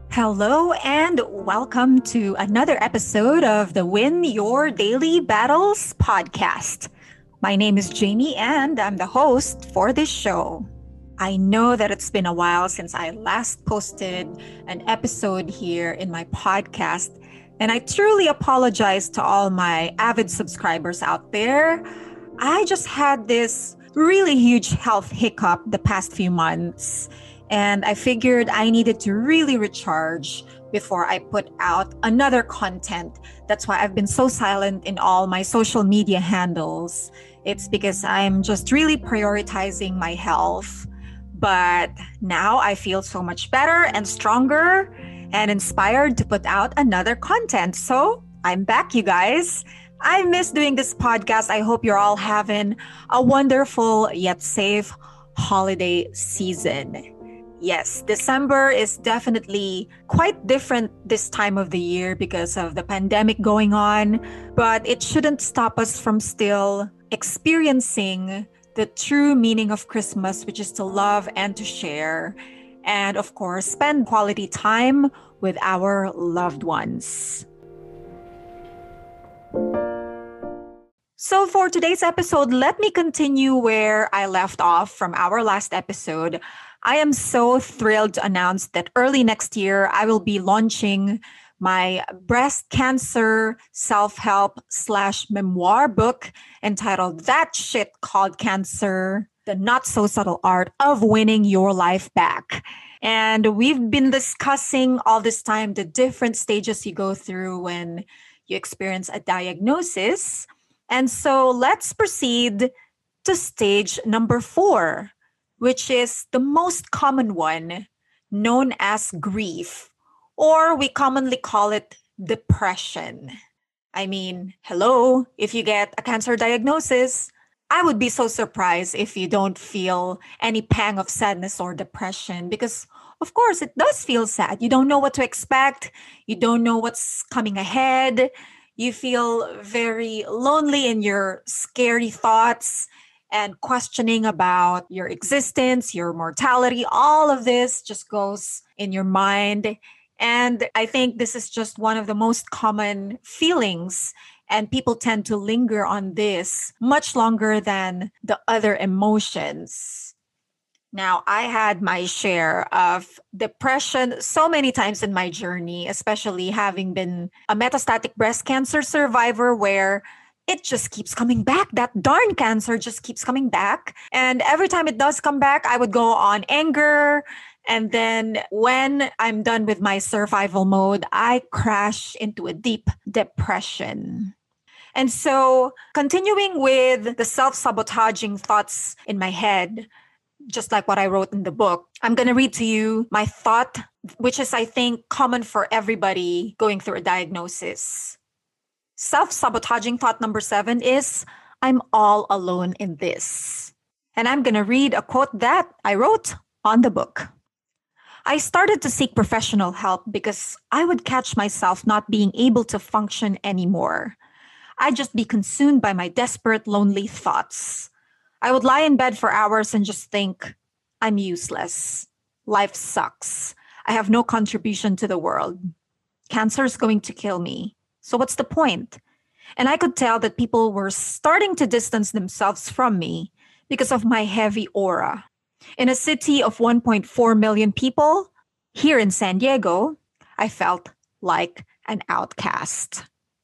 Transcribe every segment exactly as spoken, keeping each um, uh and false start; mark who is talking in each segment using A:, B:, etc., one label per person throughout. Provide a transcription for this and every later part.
A: Hello and welcome to another episode of the Win Your Daily Battles podcast. My name is Jamie and I'm the host for this show. I know that it's been a while since I last posted an episode here in my podcast, and I truly apologize to all my avid subscribers out there. I just had this really huge health hiccup the past few months, and I figured I needed to really recharge before I put out another content. That's why I've been so silent in all my social media handles. It's because I'm just really prioritizing my health. But now I feel so much better and stronger and inspired to put out another content. So I'm back, you guys. I miss doing this podcast. I hope you're all having a wonderful yet safe holiday season. Yes, December is definitely quite different this time of the year because of the pandemic going on, but it shouldn't stop us from still experiencing the true meaning of Christmas, which is to love and to share, and of course, spend quality time with our loved ones. So, for today's episode, let me continue where I left off from our last episode. I am so thrilled to announce that early next year, I will be launching my breast cancer self-help slash memoir book entitled That Shit Called Cancer, The Not So Subtle Art of Winning Your Life Back. And we've been discussing all this time the different stages you go through when you experience a diagnosis. And so let's proceed to stage number four, which is the most common one, known as grief, or we commonly call it depression. I mean, hello, if you get a cancer diagnosis, I would be so surprised if you don't feel any pang of sadness or depression because, of course, it does feel sad. You don't know what to expect, you don't know what's coming ahead, you feel very lonely in your scary thoughts and questioning about your existence, your mortality. All of this just goes in your mind. And I think this is just one of the most common feelings. And people tend to linger on this much longer than the other emotions. Now, I had my share of depression so many times in my journey, especially having been a metastatic breast cancer survivor where it just keeps coming back. That darn cancer just keeps coming back. And every time it does come back, I would go on anger. And then when I'm done with my survival mode, I crash into a deep depression. And so, continuing with the self sabotaging thoughts in my head, just like what I wrote in the book, I'm going to read to you my thought, which is, I think, common for everybody going through a diagnosis. Self-sabotaging thought number seven is, I'm all alone in this. And I'm going to read a quote that I wrote on the book. I started to seek professional help because I would catch myself not being able to function anymore. I'd just be consumed by my desperate, lonely thoughts. I would lie in bed for hours and just think, I'm useless. Life sucks. I have no contribution to the world. Cancer is going to kill me. So what's the point? And I could tell that people were starting to distance themselves from me because of my heavy aura. In a city of one point four million people, here in San Diego, I felt like an outcast.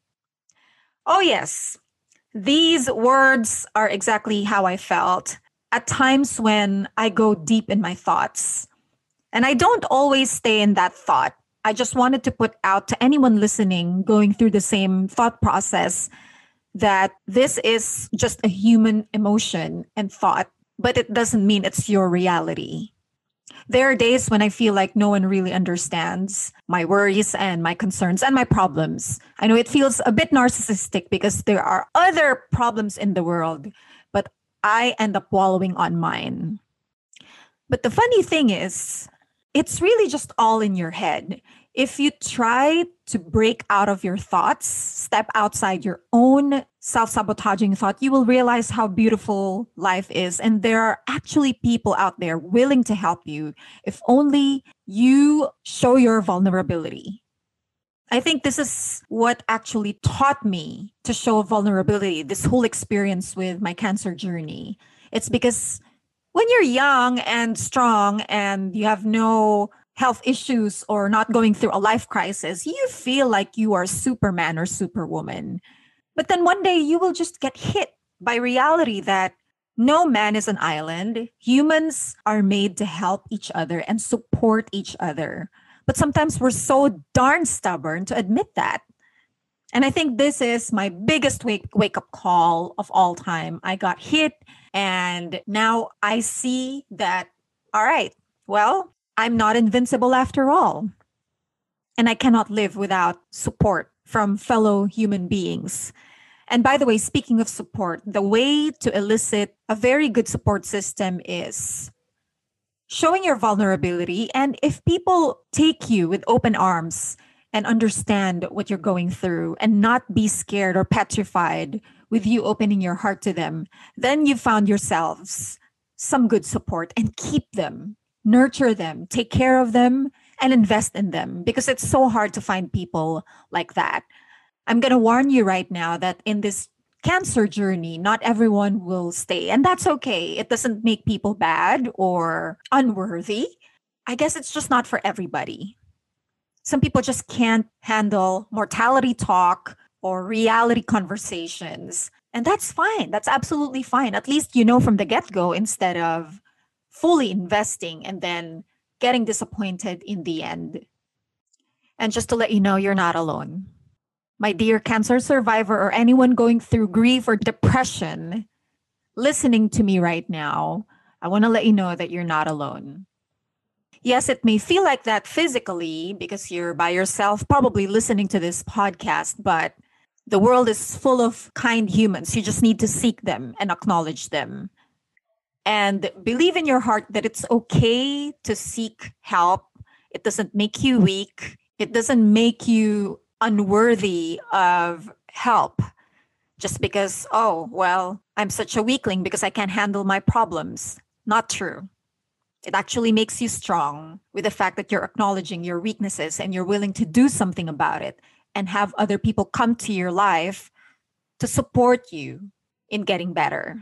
A: Oh yes, these words are exactly how I felt at times when I go deep in my thoughts. And I don't always stay in that thought. I just wanted to put out to anyone listening going through the same thought process that this is just a human emotion and thought, but it doesn't mean it's your reality. There are days when I feel like no one really understands my worries and my concerns and my problems. I know it feels a bit narcissistic because there are other problems in the world, but I end up wallowing on mine. But the funny thing is, it's really just all in your head. If you try to break out of your thoughts, step outside your own self sabotaging thought, you will realize how beautiful life is. And there are actually people out there willing to help you if only you show your vulnerability. I think this is what actually taught me to show vulnerability, this whole experience with my cancer journey. It's because when you're young and strong and you have no health issues or not going through a life crisis, you feel like you are Superman or Superwoman. But then one day you will just get hit by reality that no man is an island. Humans are made to help each other and support each other. But sometimes we're so darn stubborn to admit that. And I think this is my biggest wake, wake up call of all time. I got hit, and now I see that, all right, well, I'm not invincible after all. And I cannot live without support from fellow human beings. And by the way, speaking of support, the way to elicit a very good support system is showing your vulnerability. And if people take you with open arms and understand what you're going through and not be scared or petrified with you opening your heart to them, then you've found yourselves some good support, and keep them, nurture them, take care of them, and invest in them, because it's so hard to find people like that. I'm going to warn you right now that in this cancer journey, not everyone will stay. And that's okay. It doesn't make people bad or unworthy. I guess it's just not for everybody. Some people just can't handle mortality talk or reality conversations. And that's fine. That's absolutely fine. At least you know from the get-go, instead of fully investing and then getting disappointed in the end. And just to let you know, you're not alone. My dear cancer survivor or anyone going through grief or depression, listening to me right now, I want to let you know that you're not alone. Yes, it may feel like that physically because you're by yourself, probably listening to this podcast, but the world is full of kind humans. You just need to seek them and acknowledge them. And believe in your heart that it's okay to seek help. It doesn't make you weak. It doesn't make you unworthy of help just because, oh, well, I'm such a weakling because I can't handle my problems. Not true. It actually makes you strong with the fact that you're acknowledging your weaknesses and you're willing to do something about it and have other people come to your life to support you in getting better.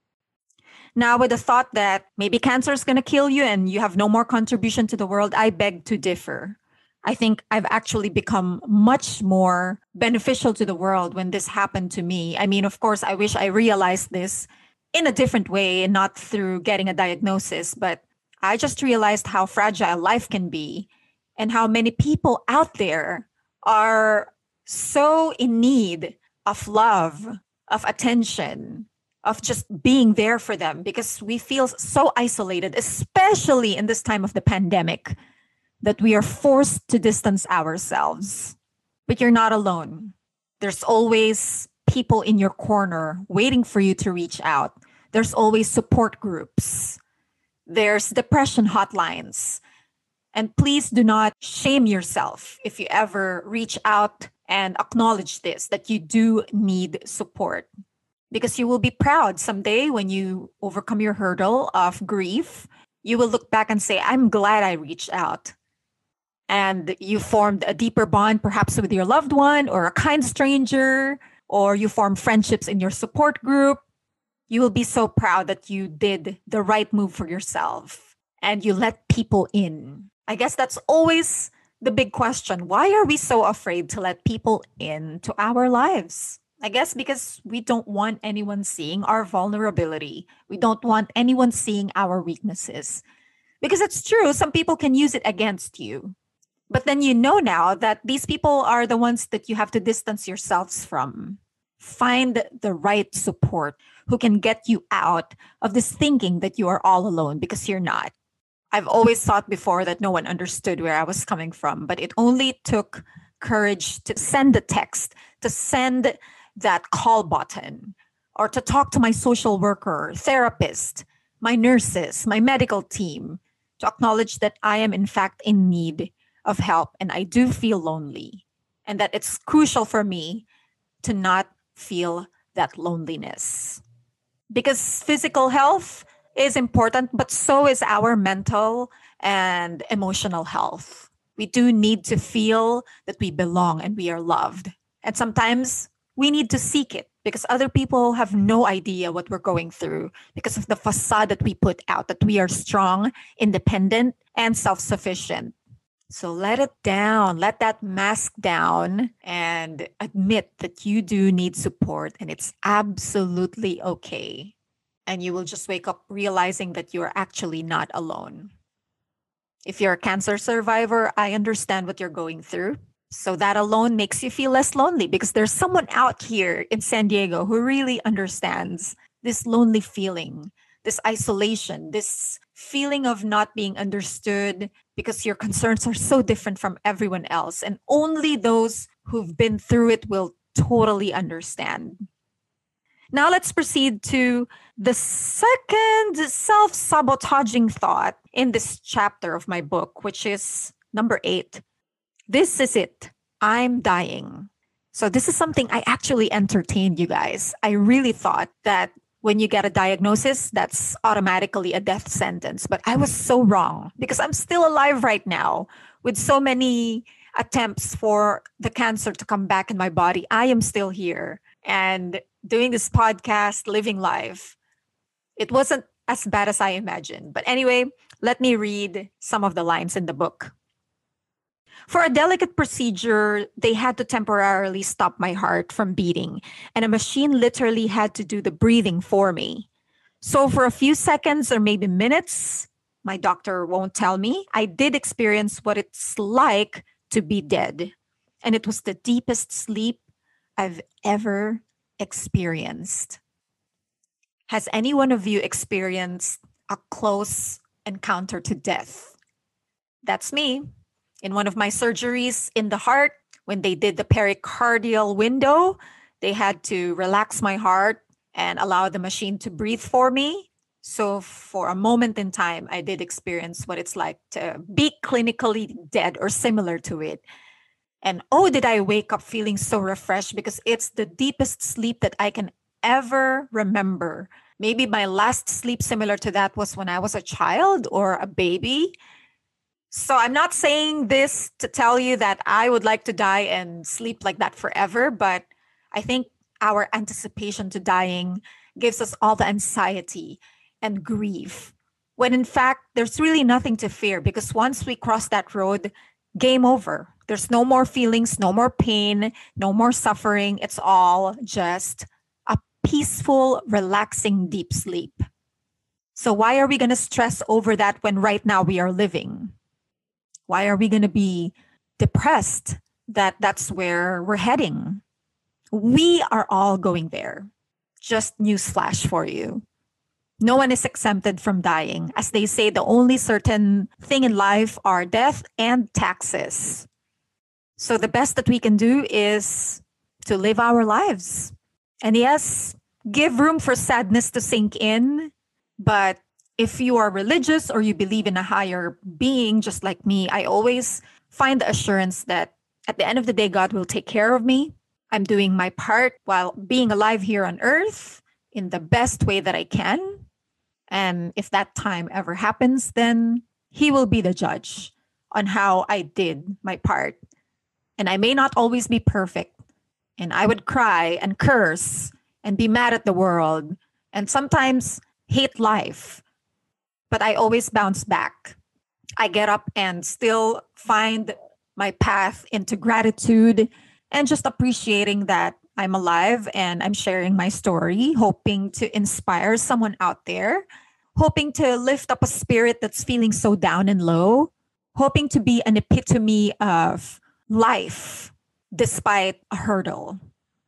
A: Now, with the thought that maybe cancer is going to kill you and you have no more contribution to the world, I beg to differ. I think I've actually become much more beneficial to the world when this happened to me. I mean, of course, I wish I realized this in a different way and not through getting a diagnosis, but I just realized how fragile life can be and how many people out there are so in need of love, of attention, of just being there for them, because we feel so isolated, especially in this time of the pandemic, that we are forced to distance ourselves. But you're not alone. There's always people in your corner waiting for you to reach out. There's always support groups. There's depression hotlines. And please do not shame yourself if you ever reach out and acknowledge this, that you do need support. Because you will be proud someday when you overcome your hurdle of grief. You will look back and say, I'm glad I reached out. And you formed a deeper bond, perhaps with your loved one or a kind stranger, or you form friendships in your support group. You will be so proud that you did the right move for yourself and you let people in. I guess that's always the big question. Why are we so afraid to let people into our lives? I guess because we don't want anyone seeing our vulnerability. We don't want anyone seeing our weaknesses. Because it's true, some people can use it against you. But then you know now that these people are the ones that you have to distance yourselves from. Find the right support who can get you out of this thinking that you are all alone, because you're not. I've always thought before that no one understood where I was coming from, but it only took courage to send a text, to send that call button, or to talk to my social worker, therapist, my nurses, my medical team, to acknowledge that I am in fact in need of help and I do feel lonely, and that it's crucial for me to not feel that loneliness. Because physical health is important, but so is our mental and emotional health. We do need to feel that we belong and we are loved. And sometimes we need to seek it because other people have no idea what we're going through because of the facade that we put out that we are strong, independent, and self sufficient. So let it down, let that mask down, and admit that you do need support and it's absolutely okay. And you will just wake up realizing that you're actually not alone. If you're a cancer survivor, I understand what you're going through. So that alone makes you feel less lonely because there's someone out here in San Diego who really understands this lonely feeling, this isolation, this feeling of not being understood because your concerns are so different from everyone else. And only those who've been through it will totally understand. Now let's proceed to the second self sabotaging thought in this chapter of my book, which is number eight. This is it. I'm dying. So, this is something I actually entertained, you guys. I really thought that when you get a diagnosis, that's automatically a death sentence. But I was so wrong because I'm still alive right now with so many attempts for the cancer to come back in my body. I am still here and doing this podcast, living life. It wasn't as bad as I imagined. But anyway, let me read some of the lines in the book. For a delicate procedure, they had to temporarily stop my heart from beating, and a machine literally had to do the breathing for me. So, for a few seconds or maybe minutes, my doctor won't tell me, I did experience what it's like to be dead. And it was the deepest sleep I've ever experienced. Has any one of you experienced a close encounter to death? That's me. In one of my surgeries in the heart, when they did the pericardial window, they had to relax my heart and allow the machine to breathe for me. So for a moment in time, I did experience what it's like to be clinically dead or similar to it. And oh, did I wake up feeling so refreshed because it's the deepest sleep that I can ever remember. Maybe my last sleep similar to that was when I was a child or a baby. So I'm not saying this to tell you that I would like to die and sleep like that forever, but I think our anticipation to dying gives us all the anxiety and grief, when in fact, there's really nothing to fear because once we cross that road, game over. There's no more feelings, no more pain, no more suffering. It's all just a peaceful, relaxing, deep sleep. So why are we going to stress over that when right now we are living? Why are we going to be depressed that that's where we're heading? We are all going there. Just newsflash for you. No one is exempted from dying. As they say, the only certain thing in life are death and taxes. So the best that we can do is to live our lives. And yes, give room for sadness to sink in, but if you are religious or you believe in a higher being, just like me, I always find the assurance that at the end of the day, God will take care of me. I'm doing my part while being alive here on earth in the best way that I can. And if that time ever happens, then He will be the judge on how I did my part. And I may not always be perfect. And I would cry and curse and be mad at the world and sometimes hate life. But I always bounce back. I get up and still find my path into gratitude and just appreciating that I'm alive and I'm sharing my story, hoping to inspire someone out there, hoping to lift up a spirit that's feeling so down and low, hoping to be an epitome of life despite a hurdle.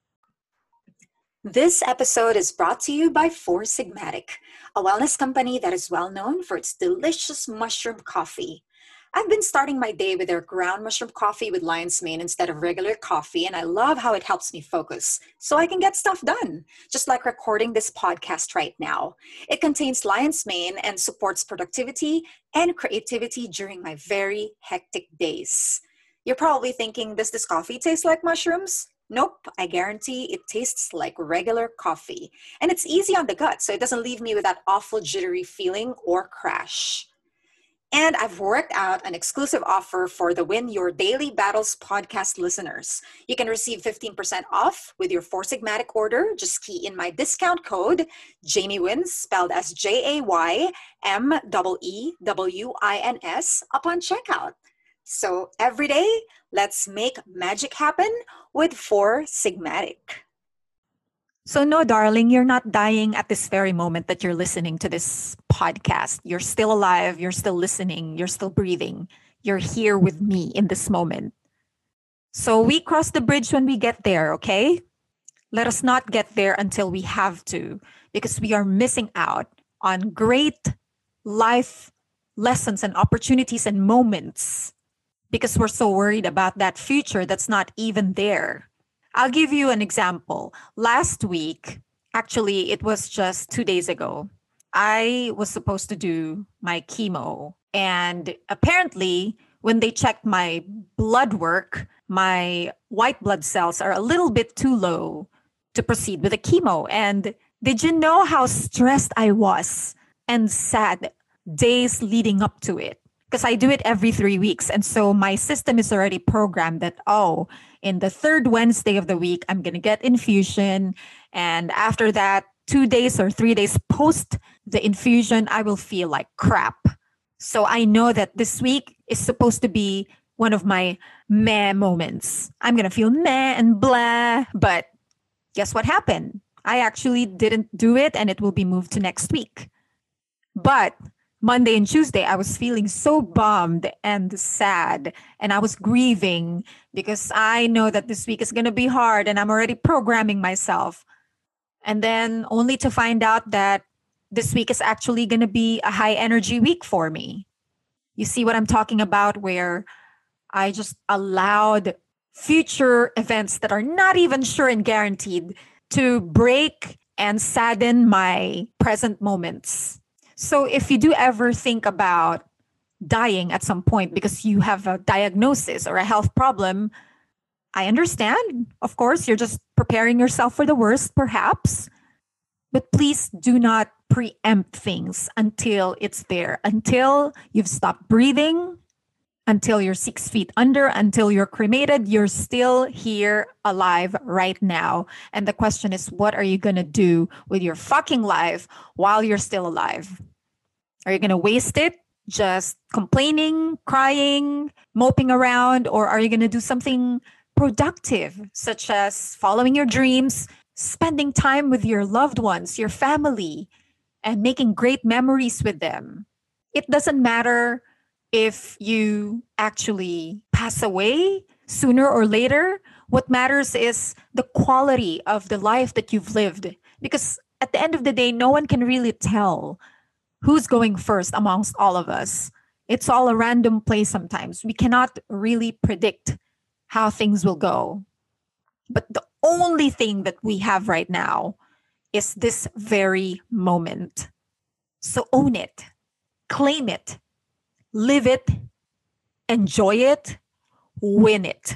A: This episode is brought to you by Four Sigmatic, a wellness company that is well known for its delicious mushroom coffee.
B: I've been starting my day with their ground mushroom coffee with lion's mane instead of regular coffee, and I love how it helps me focus so I can get stuff done, just like recording this podcast right now. It contains lion's mane and supports productivity and creativity during my very hectic days. You're probably thinking, does this coffee taste like mushrooms? Nope, I guarantee it tastes like regular coffee. And it's easy on the gut, so it doesn't leave me with that awful jittery feeling or crash. And I've worked out an exclusive offer for the Win Your Daily Battles podcast listeners. You can receive fifteen percent off with your Four Sigmatic order. Just key in my discount code, Jamie Wins, spelled as J A Y M E E W I N S, upon checkout. So every day, let's make magic happen with Four Sigmatic.
A: So, no, darling, you're not dying at this very moment that you're listening to this podcast. You're still alive. You're still listening. You're still breathing. You're here with me in this moment. So, we cross the bridge when we get there, okay? Let us not get there until we have to, because we are missing out on great life lessons and opportunities and moments because we're so worried about that future that's not even there. I'll give you an example. Last week, actually, it was just two days ago, I was supposed to do my chemo. And apparently, when they checked my blood work, my white blood cells are a little bit too low to proceed with the chemo. And did you know how stressed I was and sad days leading up to it? Because I do it every three weeks. And so my system is already programmed that, oh, in the third Wednesday of the week, I'm going to get infusion. And after that, two days or three days post the infusion, I will feel like crap. So I know that this week is supposed to be one of my meh moments. I'm going to feel meh and blah. But guess what happened? I actually didn't do it, and it will be moved to next week. But Monday and Tuesday, I was feeling so bummed and sad, and I was grieving because I know that this week is going to be hard, and I'm already programming myself. And then only to find out that this week is actually going to be a high energy week for me. You see what I'm talking about, where I just allowed future events that are not even sure and guaranteed to break and sadden my present moments. So if you do ever think about dying at some point because you have a diagnosis or a health problem, I understand. Of course, you're just preparing yourself for the worst, perhaps. But please do not preempt things until it's there, until you've stopped breathing, until you're six feet under, until you're cremated. You're still here alive right now. And the question is, what are you going to do with your fucking life while you're still alive? Are you going to waste it just complaining, crying, moping around? Or are you going to do something productive, such as following your dreams, spending time with your loved ones, your family, and making great memories with them? It doesn't matter if you actually pass away sooner or later. What matters is the quality of the life that you've lived. Because at the end of the day, no one can really tell who's going first amongst all of us. It's all a random play sometimes. We cannot really predict how things will go. But the only thing that we have right now is this very moment. So own it, claim it, live it, enjoy it, win it.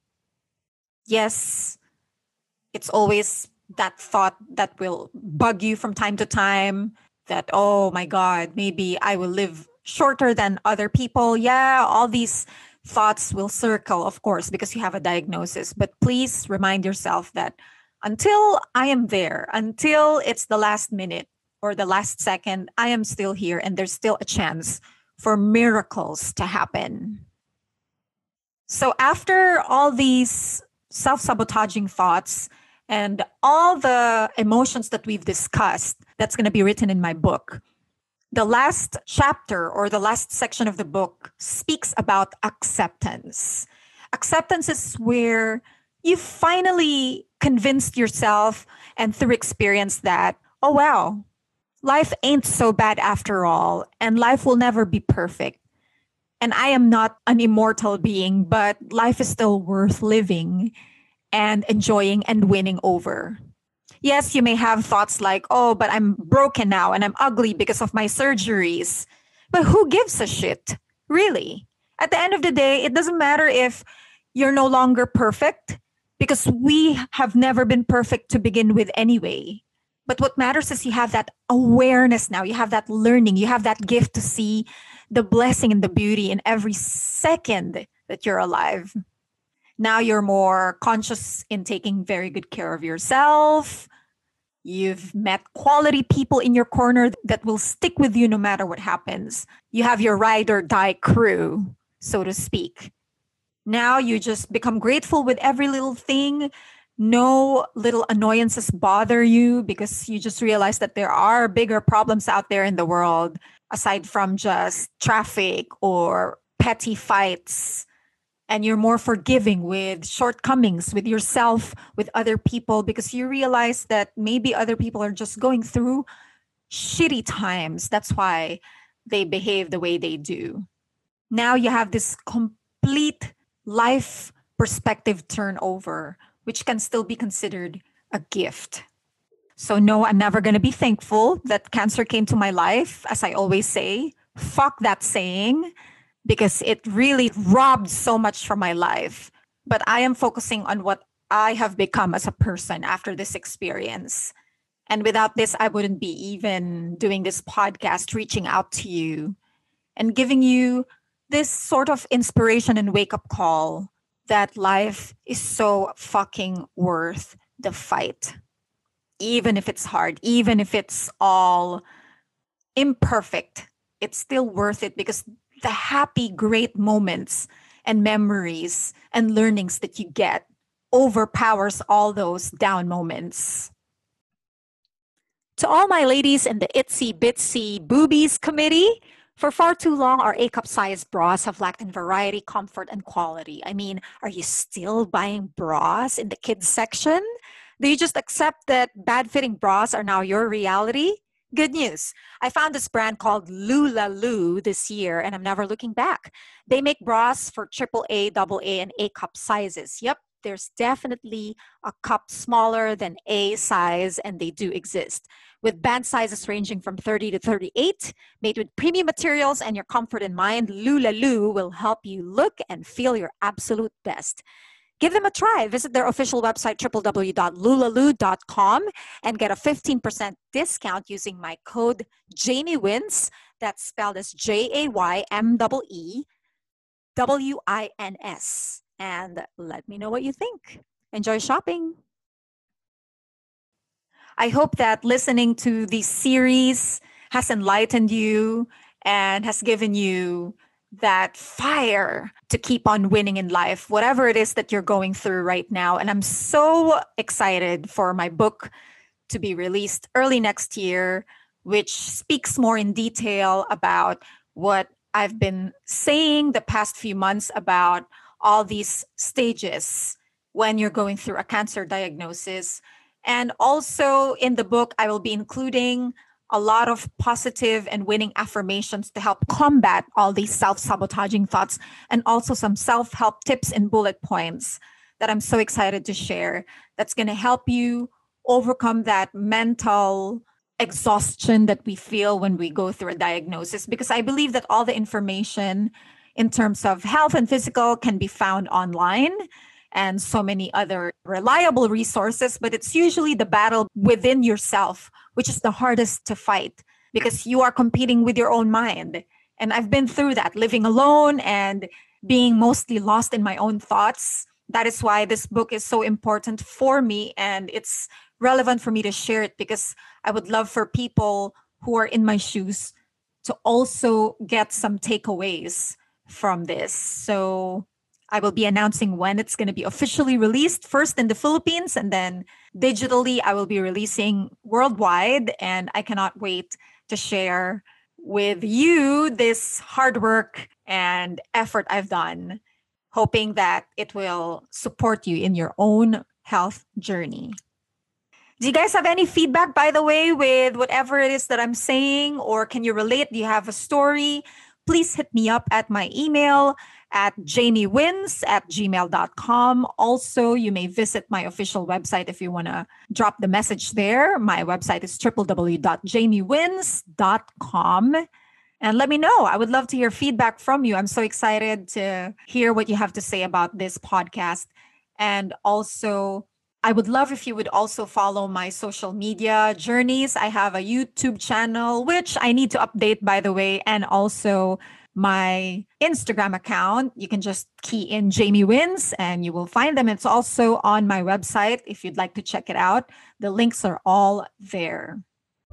A: Yes, it's always that thought that will bug you from time to time that, oh my God, maybe I will live shorter than other people. Yeah, all these thoughts will circle, of course, because you have a diagnosis. But please remind yourself that until I am there, until it's the last minute or the last second, I am still here, and there's still a chance for miracles to happen. So after all these self-sabotaging thoughts and all the emotions that we've discussed, that's going to be written in my book, the last chapter or the last section of the book speaks about acceptance. Acceptance is where you finally convinced yourself and through experience that, oh wow, life ain't so bad after all, and life will never be perfect. And I am not an immortal being, but life is still worth living and enjoying and winning over. Yes, you may have thoughts like, oh, but I'm broken now and I'm ugly because of my surgeries. But who gives a shit? Really? At the end of the day, it doesn't matter if you're no longer perfect because we have never been perfect to begin with anyway. But what matters is you have that awareness now. You have that learning. You have that gift to see the blessing and the beauty in every second that you're alive. Now you're more conscious in taking very good care of yourself. You've met quality people in your corner that will stick with you no matter what happens. You have your ride or die crew, so to speak. Now you just become grateful with every little thing. No little annoyances bother you because you just realize that there are bigger problems out there in the world aside from just traffic or petty fights. And you're more forgiving with shortcomings, with yourself, with other people, because you realize that maybe other people are just going through shitty times. That's why they behave the way they do. Now you have this complete life perspective turnover, which can still be considered a gift. So no, I'm never going to be thankful that cancer came to my life. As I always say, fuck that saying, because it really robbed so much from my life. But I am focusing on what I have become as a person after this experience. And without this, I wouldn't be even doing this podcast, reaching out to you and giving you this sort of inspiration and wake up call that life is so fucking worth the fight. Even if it's hard, even if it's all imperfect, it's still worth it because the happy, great moments and memories and learnings that you get overpowers all those down moments. To all my ladies in the itsy bitsy boobies committee, for far too long, our A-cup size bras have lacked in variety, comfort, and quality. I mean, are you still buying bras in the kids section? Do you just accept that bad-fitting bras are now your reality? Good news. I found this brand called Lulaloo this year, and I'm never looking back. They make bras for triple A, double A, and A-cup sizes. Yep, there's definitely a cup smaller than A size, and they do exist. With band sizes ranging from thirty to thirty-eight, made with premium materials and your comfort in mind, Lulaloo will help you look and feel your absolute best. Give them a try. Visit their official website, w w w dot lulaloo dot com, and get a fifteen percent discount using my code JAYMEWINS. That's spelled as J A Y M E E W I N S. And let me know what you think. Enjoy shopping. I hope that listening to this series has enlightened you and has given you that fire to keep on winning in life, whatever it is that you're going through right now. And I'm so excited for my book to be released early next year, which speaks more in detail about what I've been saying the past few months about all these stages when you're going through a cancer diagnosis. And also in the book, I will be including a lot of positive and winning affirmations to help combat all these self-sabotaging thoughts, and also some self-help tips and bullet points that I'm so excited to share that's going to help you overcome that mental exhaustion that we feel when we go through a diagnosis. Because I believe that all the information in terms of health and physical can be found online and so many other reliable resources, but it's usually the battle within yourself, which is the hardest to fight because you are competing with your own mind. And I've been through that, living alone and being mostly lost in my own thoughts. That is why this book is so important for me, and it's relevant for me to share it because I would love for people who are in my shoes to also get some takeaways from this. So I will be announcing when it's going to be officially released, first in the Philippines, and then digitally I will be releasing worldwide. And I cannot wait to share with you this hard work and effort I've done, hoping that it will support you in your own health journey. Do you guys have any feedback, by the way, with whatever it is that I'm saying? Or can you relate? Do you have a story? please hit me up at my email at jamiewins at gmail dot com. Also, you may visit my official website if you want to drop the message there. My website is w w w dot jamiewins dot com. And let me know. I would love to hear feedback from you. I'm so excited to hear what you have to say about this podcast. And also, I would love if you would also follow my social media journeys. I have a YouTube channel, which I need to update, by the way, and also my Instagram account. You can just key in Jamie Wins and you will find them. It's also on my website if you'd like to check it out. The links are all there.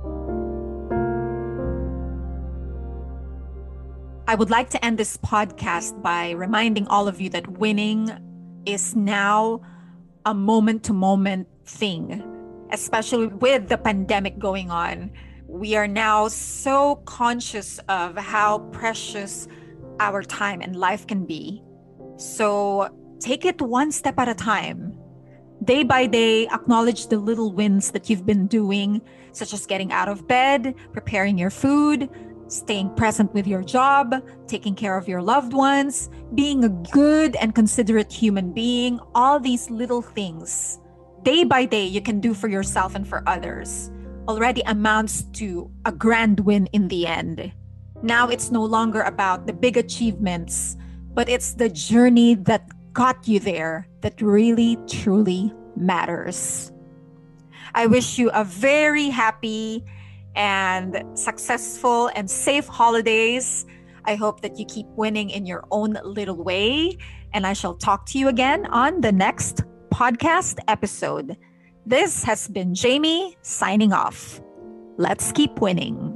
A: I would like to end this podcast by reminding all of you that winning is now a moment-to-moment thing, especially with the pandemic going on. We are now so conscious of how precious our time and life can be. So take it one step at a time. Day by day, acknowledge the little wins that you've been doing, such as getting out of bed, preparing your food, staying present with your job, taking care of your loved ones, being a good and considerate human being. All these little things, day by day, you can do for yourself and for others, already amounts to a grand win in the end. Now it's no longer about the big achievements, but it's the journey that got you there that really, truly matters. I wish you a very happy and successful and safe holidays. I hope that you keep winning in your own little way. And I shall talk to you again on the next podcast episode. This has been Jamie signing off. Let's keep winning.